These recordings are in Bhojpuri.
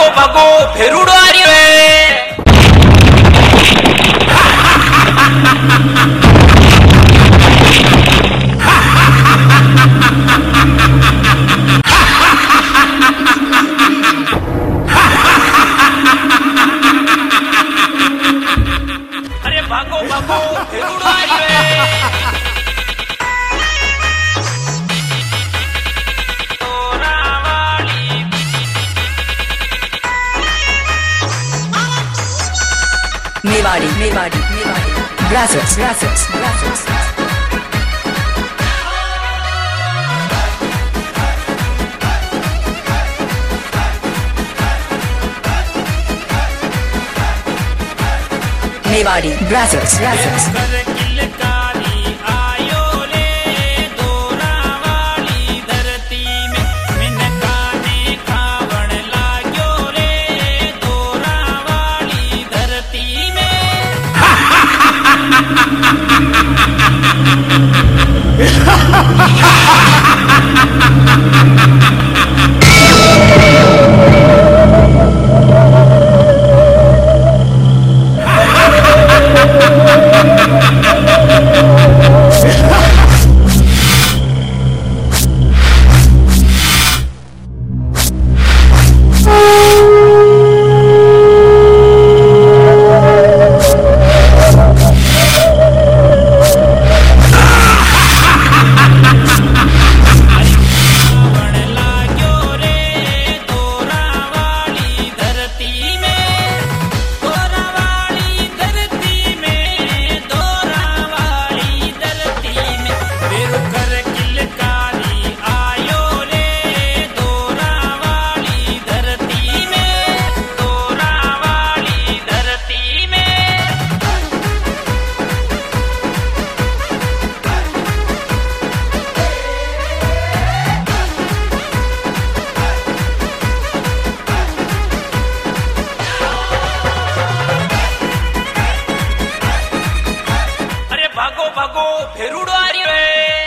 भागो भागो फेरुड़ो आ रही है। अरे भागो भागो फेरुड़ो आ रही है। मेवाड़ी मेवाड़ी मेवाड़ी ब्रासर्स ब्रासर्स ब्रासर्स मेवाड़ी ब्रासर्स ब्रासर्स भागो फेरुड़ो आ रही है।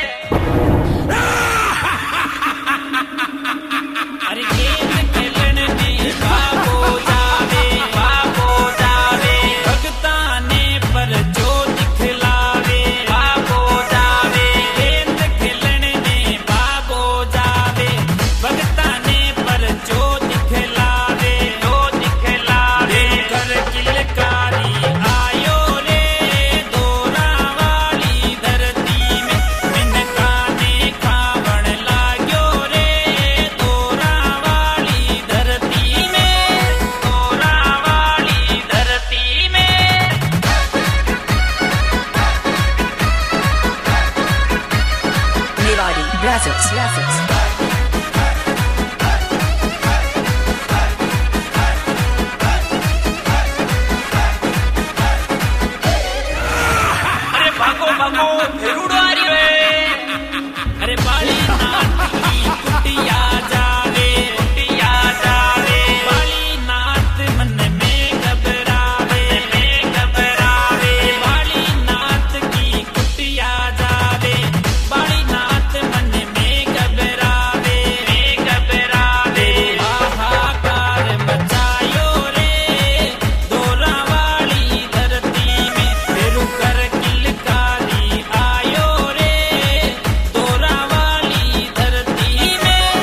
अरे गेम खेलने में भागो जावे भगताने पर जो दिखलावे भागो जावे। गेम खेलने में भागो जावे भगताने पर जो दिखलावे कर किलकारी आयो रे दोरा वाली धरती में मिनकाने खावण लाग्यो रे दोरा वाली धरती में मेवाड़ी ब्रासर्स ब्रासर्स अरे भागो भागो फेरुड़ो आ रही है। अरे बाली नाथ की कुटिया जावे बाली नाथ मन में घबरावे बाली नाथ की कुटिया जावे बाली नाथ मन में घबरावे हाहाकार मचायो रे दोरा वाली धरती में फेरु कर किलकारी आयो रे दोरा वाली धरती में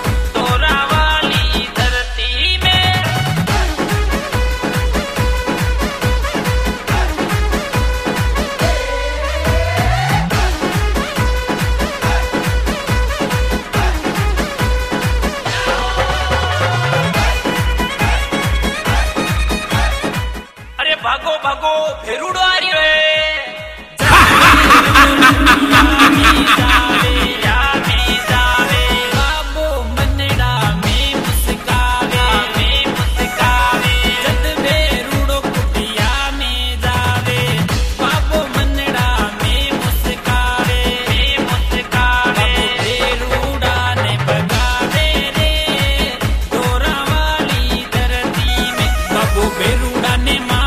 अरे भागो भागो फेरुड़ो आ रही है। बाबो मनड़ा में मुस्कावे जद बेरुड़ो कुटिया में जावे बाबो मनड़ा में मुस्कावे बेरुड़ा ने भगावे रे दोरा वाली धरती में बाबो बेरुड़ा ने